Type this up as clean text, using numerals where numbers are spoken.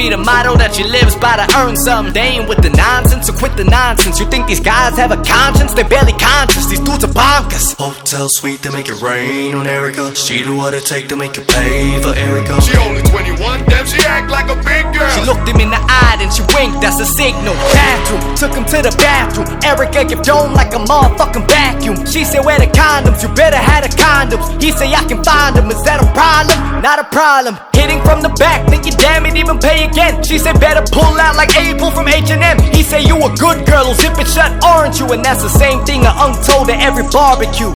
read a motto that she lives by to earn something. They ain't with the nonsense, so quit the nonsense. You think these guys have a conscience? They barely conscious, these dudes are bonkers. Hotel suite to make it rain on Erica. She do what it take to make it pay for Erica. She only 21, damn she act like a big girl. She looked him in the eye, then she winked, that's a signal. Bathroom, took him to the bathroom. Erica give Joan like a motherfucking vacuum. She said, where the condoms? You better have the condoms. He say, I can find them. Is that a problem? Not a problem. Hitting from the back, think you damn it, even pay again. She said, better pull out like April from H&M. He say, you a good girl, who'll zip it shut, aren't you? And that's the same thing a unk told at every barbecue.